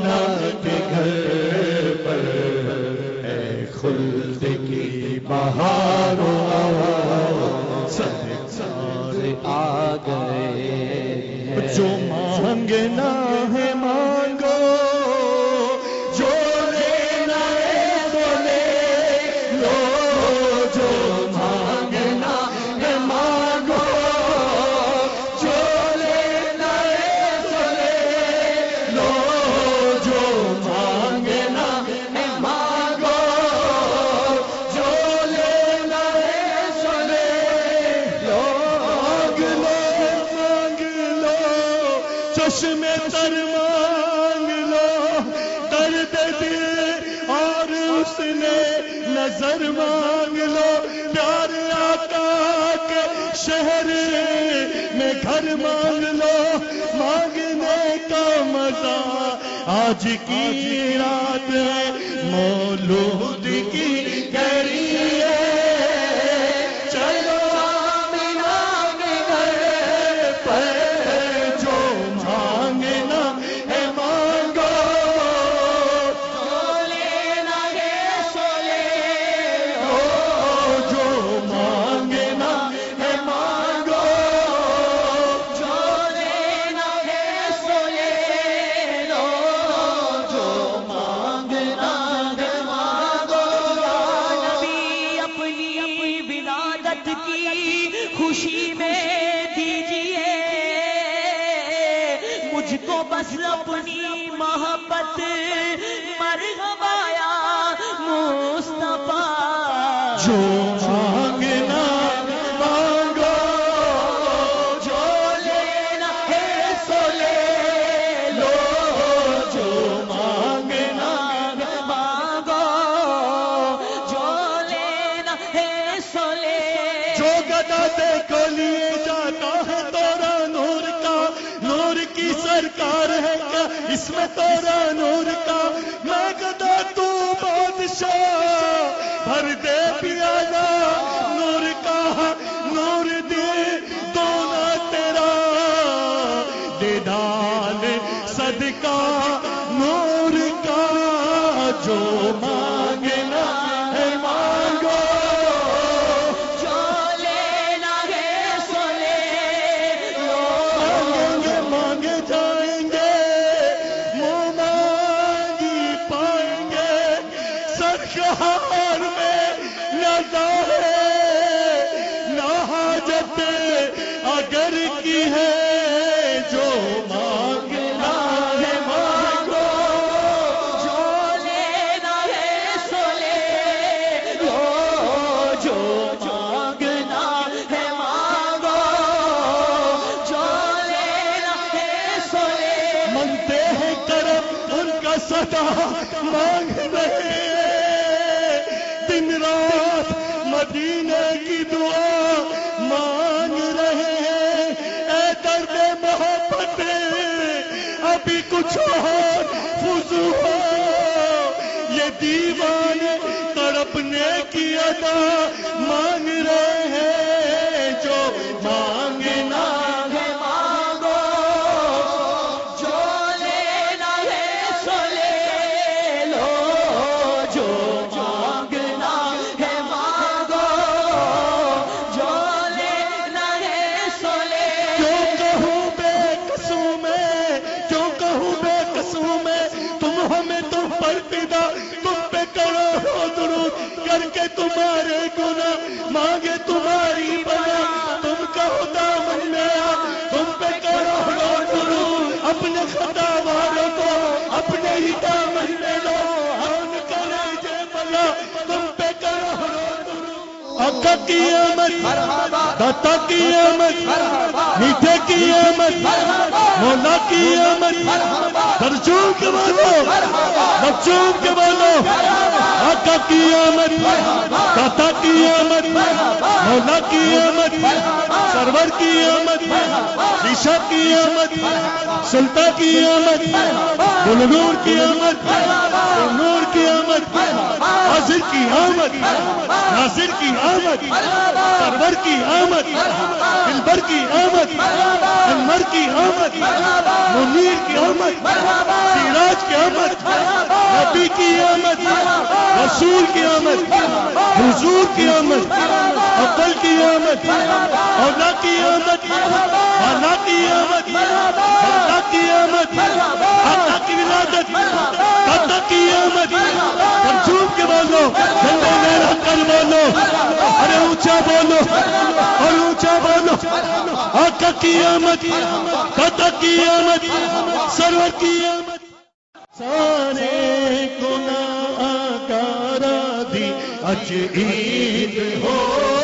آمنہ کے گھر پر اے خلد کی بہاروں سرکار آ گئے، جو مانگنا ہے مانگو، جو لینا ہے وہ لے لو، جو مانگنا ہے مانگو، جو لینا ہے وہ لے لو، جو مانگنا ہے مانگو، جو لینا ہے وہ لے لو، مانگ لو چشم تر مانگ لو، درد دل اور اس نے نظر مانگ لو، پیار آقا کے شہر میں گھر مانگ لو، مانگنے کا مزہ آج کی رات ہے، مولود کی گھڑی ہے، چلو آمنہ کے گھر پر، جو مانگنا ہے مانگو، جو لینا ہے سو لے لو، جو مانگنا ہے مانگو، جو لینا ہے سو لے لو، جو مانگنا ہے مانگو۔ نبی اپنی ولادت کی خوشی میں دیجیے مجھ کو بس اپنی محبت، مرحبا یا مصطفیٰ، جو مانگنا مانگو، جو لینا ہے سو لے لو، جو مانگنا ہے مانگو، جو لینا ہے سو لے جو گدا دے کو لیے جاتا ہے تورا نور کا، نور کی سرکار ہے کیا اس میں تورا نور کا، میں گدا تو بادشاہ، بھر دے پیالہ نور کا، نور دے دونا تیرا، دے ڈال صدقہ نور کا، جو مانگنا ہے مانگو، جو لینا ہے سو لے لو، مانگیں گے مانگے جائیں گے، منہ مانگی پائیں گے، سرکار میں نہ ظاہر نہ حاجت اگر کی ہے، جو مانگنا ہے مانگو، جو لینا ہے سو لے لو، جو مانگنا ہے مانگو، جو لینا ہے سو لے منگتے ہیں کرم ان کا صدا مانگ رہے ہیں، دن رات مدینے کی دعا مانگ رہے ہیں، اے درد محبت ابھی کچھ اور فضو ہو، یہ دیوانے تڑپنے کی ادا مانگ رہے ہیں، جو مانگنا ہے مانگو، جو لینا ہے سو لے لو، جو مانگنا ہے مانگو، جو لینا ہے سو لے کیوں کہوں بے قصوں میں، کیوں کہوں بے قصوں میں، تم ہمیں تم پر فدا، تم پہ کرو درود کر کے تمہارے گناہ مانگے تمہاری بنا، تم کہو دامن میں آ، تم پہ کرو درود، اپنے خطا والوں کو اپنے ہی دامن میں لو، ہم کرے جے بلا، تم پہ کرو درود، آقا کی آمد، داتا کی آمد، میٹھے کی آمد، مولا کی آمد، درجوں کے بولو، بچوں کے بولو، آقا کی آمد، داتا کی آمد، مولا کی آمد، سرور کی آمد، عیشا کی آمد، سلطان کی آمد، بلنور کی آمد، نور کی آمد، حاضر کی آمد، ناصر کی آمد، سرور کی آمد، دلبر کی آمد، انور کی آمد، منیر کی آمد، سراج کی آمد، نبی کی آمد، رسول کی آمد، حضور کی آمد، عقل کی آمد، اولا کی آمد، انا کی آمد، اللہ کی آمد، آقا کی ولادت، دادا کی آمد، منصوب کے بولو، جلوہ میرا کر بولو، ارے اونچا بولو اور اونچا بولو، آقا کی آمد، دادا کی آمد، سرور کی آمد، سارے گناہ گارا دی اج عید ہو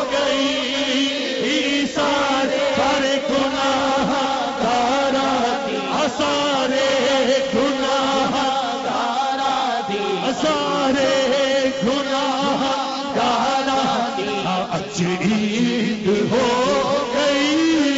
گئی، سارے گناہ گارا دی، سارے گناہ گارا دی، سارے گناہ گارا دی اج عید ہو گئی،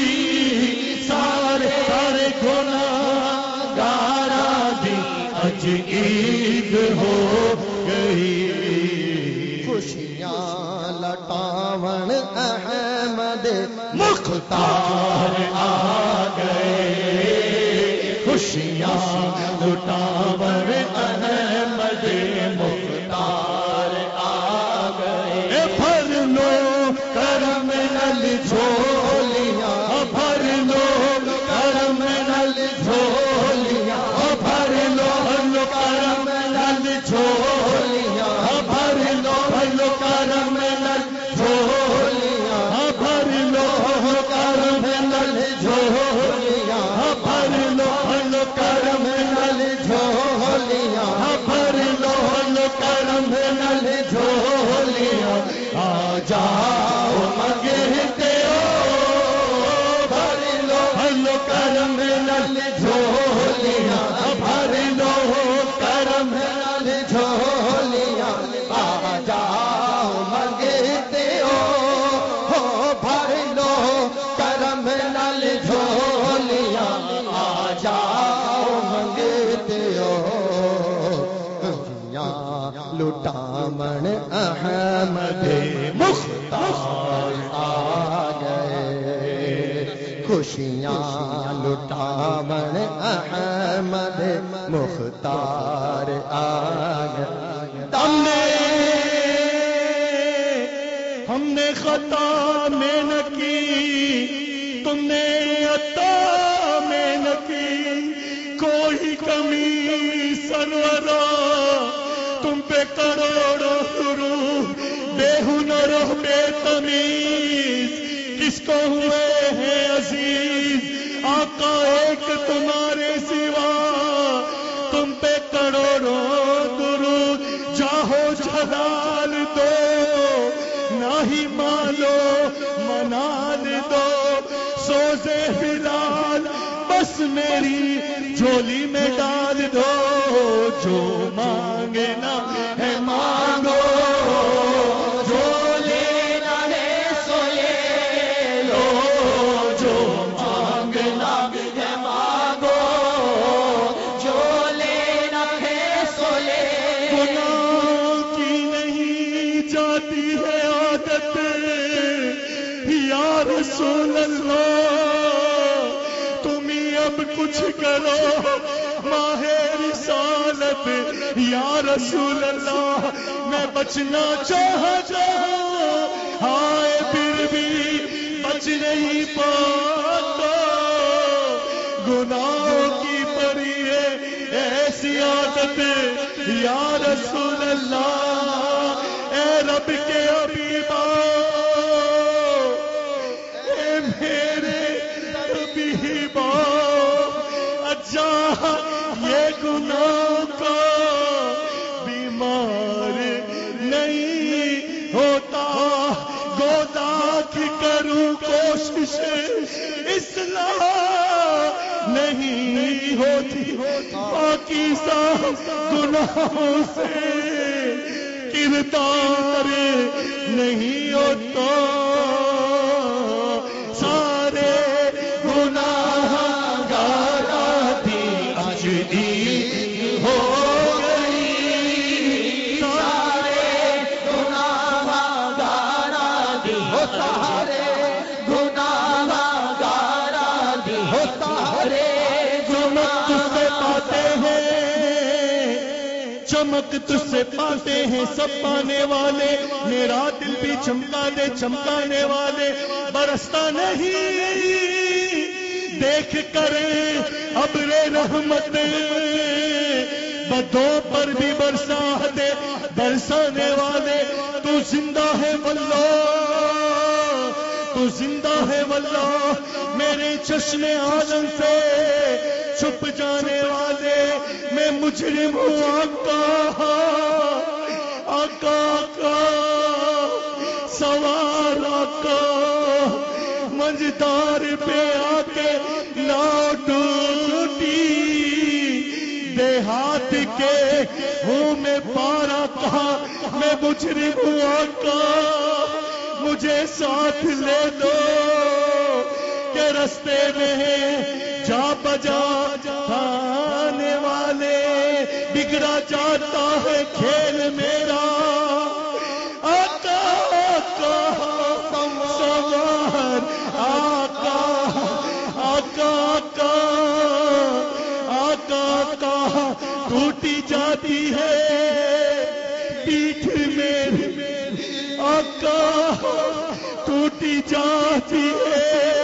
سارے گناہ گارا دی اج عید ہو گئی، خوشیاں لٹاون احمد مختار آ گئے، خوشیاں لٹاون احمد مختار آ گئے، بھر لو کرم نل جھولیاں، بھر لو کرم نل جھولیاں، بھر لو کرم نل جھولیاں، بھر لو کرم نل جھولیاں، بھر لو کرم نل جھولیاں، بھر لو کرم نل جھولیاں، بھر لو کرم نل جھولیاں، آ جاؤ منگتے ہو، بھر لو کرم نل جھولیاں، بھر لو کرم نل جھولیاں، آ جاؤ منگتے ہو، بھر لو کرم نل جھولیاں، آ جاؤ منگتے ہو، خوشیاں لٹامن احمد مختار آ گئے، خوشیاں لٹامن احمد مختار آ گئے، ہم نے خطا میں نہ کی، تم نے عطا میں نہ کی، کوئی کمی سرورا، تم پہ کروڑوں درود، بے ہنر و بے تمیز کس کو ہوئے ہیں عزیز، آقا ایک تمہارے سوا، تم پہ کروڑوں درود، جاہو جلال دو، نہ ہی مالو منال دو، سوزے بلال بس میری جھولی میں ڈال دو، جو مانگنا ہے مانگو، جو لینا ہے سو لے لو، جو مانگنا ہے مانگو، جو لینا ہے سو لے، گناہ کی نہیں جاتی ہے عادت، یا رسول اللہ تم ہی اب کچھ کرو، ماہ رسالت یا رسول اللہ، میں بچنا چاہتا ہوں، ہائے پھر بھی بچ نہیں پاتا، گناہوں کی پری ہے ایسی عادت، یا رسول اللہ اے رب کے حبیبا، اے میرے حبیبا، اجا یہ گناہ کا بیمار نہیں ہوتا، گودا کی کروں کوشش اصلاح نہیں ہوتی، پاکیزہ گناہوں سے کردار نہیں ہوتا، سارے گناہ گارا دی اج عید ہو گئی، سارے گناہ گارا دی، سارے گناہ گارا دی، سارے جو مت سے پاتے ہیں چمک تجھ سے پاتے ہیں سب پانے والے، میرا دل بھی چمکا دے چمکانے والے، برستا نہیں دیکھ کر ابر رحمت، بدوں پر بھی برسا دے برسانے والے، تو زندہ ہے واللہ، تو زندہ ہے واللہ، میرے چشم عالم سے چھپ جانے والے، میں مجرم ہوں آقا، آقا آقا سوار آقا، منجدار پہ آ کے ٹوٹی دیہات کے ہوں میں پارا کہا، میں مجرم ہوں آقا، مجھے ساتھ لے دو کہ رستے میں جا بجا آنے والے، بگڑا جاتا ہے کھیل میرا، آقا آقا سوار آقا، آقا آقا آقا آقا، ٹوٹی جاتی ہے پیٹھ میری آقا، ٹوٹی جاتی ہے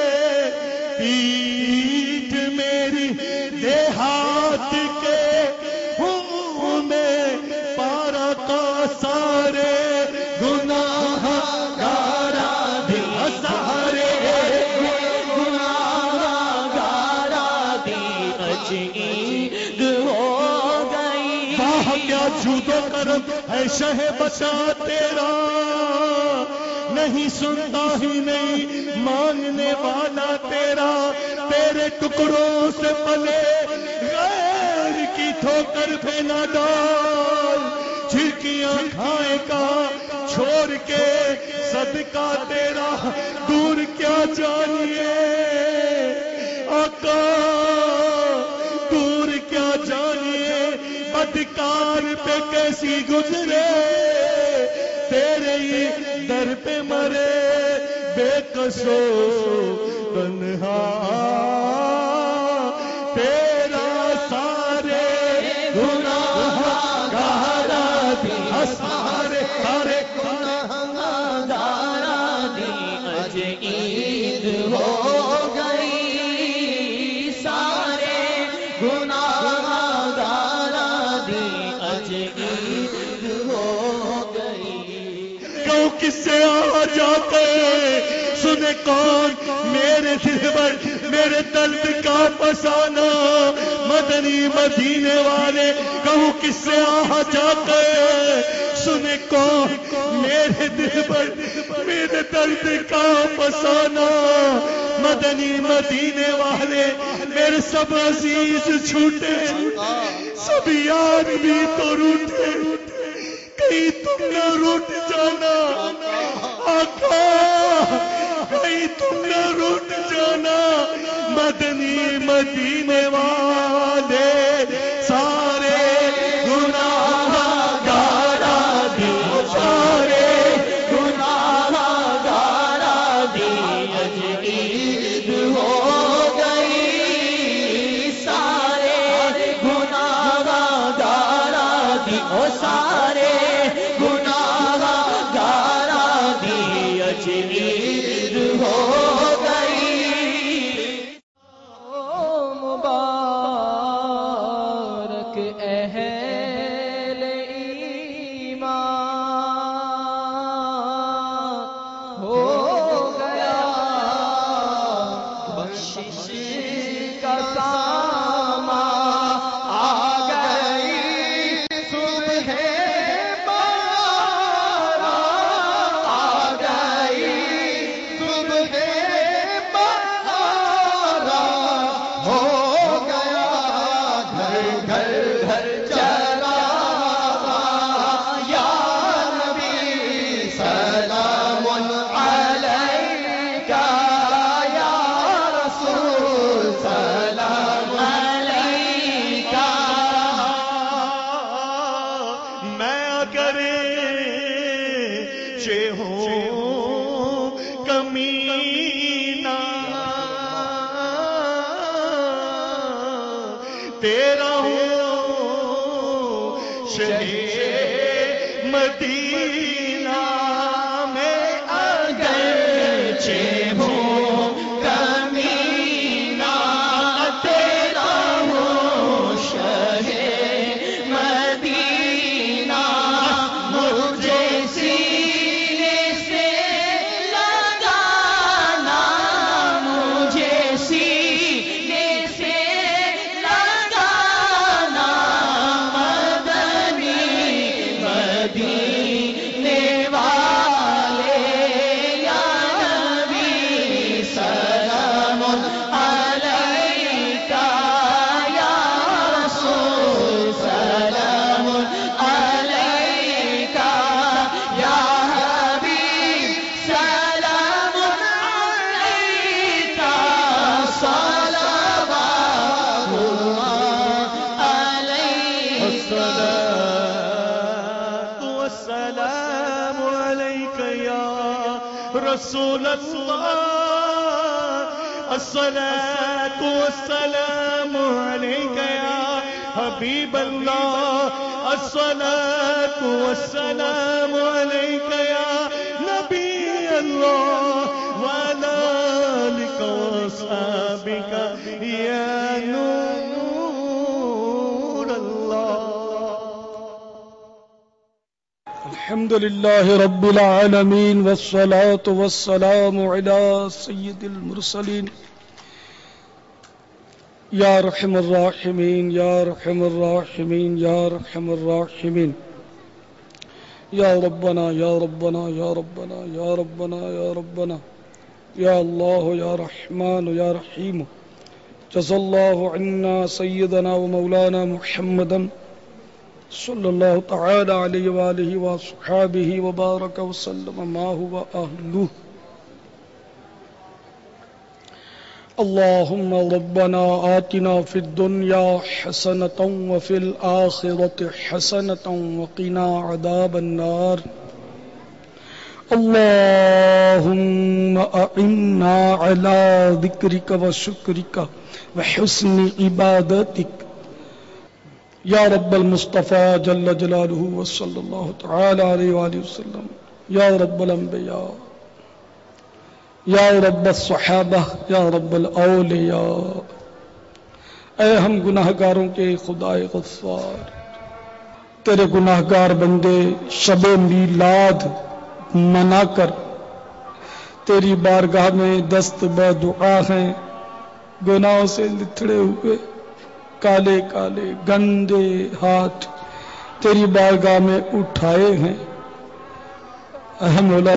پیٹھ میری، دیہات کے ہوں میں پارا کا سارے گناہ گارا دی، سارے گناہ گارا دی عجیب ہو گئی، واہ کیا جود و کرم ہے شہ بچا تیرا، نہیں سنتا ہی نہیں مانگنے والا تیرا، تیرے ٹکڑوں سے پلے غیر کی ٹھوکر پہ نہ ڈال، جھڑکیاں کھائے کا چھوڑ کے صدقہ تیرا دور کیا جانیے آقا، دور کیا جانیے، بدکار پہ کیسی گزرے، تیرے ہی در پہ مرے بے قصو تنہا، تیرا سارے گناہ گارا دی، سارے سارے گناہ گارا دی عجیب ہو گئی، سارے گناہ گارا دی عجیب ہو گئی، کیوں کس سے آ جاتے سنے کون میرے دل پر میرے درد کا فسانہ، مدنی مدینے والے کہوں کس سے آ جاتے سنے کون میرے دل پر میرے درد کا فسانہ، مدنی مدینے والے میرے سب عزیز چھوٹے، سب یار بھی تو روٹے، کہیں تم نہ روٹ جانا آقا، کہیں تم نہ روٹ جانا، مدنی مدینے والے سارے گناہ گارا دی، سارے گناہ گارا دی عجیب ہو گئی، سارے گناہ گارا دی، او سارے گناہ گارا دی عجیب ہو گئی، مبارک اہل ایمان ہو گیا، بخشش کا سامان آ گئی، صبح بہارا آ گئی، صبح بہارا ہو گیا، گھر گھر گھر چلا یا نبی سلام علیکہ، یا رسول سلام علیکہ، میں اگر ہوں کمینہ تیرا ہوں شہر مدینہ میں اگرچہ ہوں کمینہ تیرا ہوں شہر مدینہ مجھے سینے سے لگانا مجھے سینے سے لگانا مدنی مدینے والے یا نبی سلام علیکہ یا رسول سلام علیکہ یا حبیب سلام علیکہ صلوات اللہ علیہ الصلاة والسلام عليك يا رسول الله الصلاة والسلام عليك يا حبيب الله الصلاة والسلام عليك يا نبي الله وعلى آلك وأصحابك يا نور الله. الحمد لله رب العالمين والصلاة والسلام على سيد المرسلين يا رحم الراحمين يا رحم الراحمين يا رحم الراحمين يا ربنا يا ربنا يا ربنا يا ربنا يا ربنا يا الله يا رحمن يا رحيم جزا الله عنا سيدنا ومولانا محمدا صلی اللہ تعالی علیہ وآلہ وصحابہ وبارک وسلم ما هو اہلہ. اللہم ربنا آتنا فی الدنیا حسنة وفی الآخرة حسنة وقنا عذاب النار. اللہم اعنا علی ذکرک وشکرک وحسن عبادتک یا رب المصطفیٰ جل جلالہ وصلی اللہ تعالی علیہ وآلہ وسلم. یا رب الانبیاء یا رب الصحابہ یا رب الاولیاء. اے ہم گناہگاروں کے خدائے غفار، تیرے گناہگار بندے شب میلاد منا کر تیری بارگاہ میں دست بے دعا ہیں. گناہوں سے لتھڑے ہوئے کالے کالے گندے ہاتھ تیری بارگاہ میں اٹھائے ہیں. اے مولا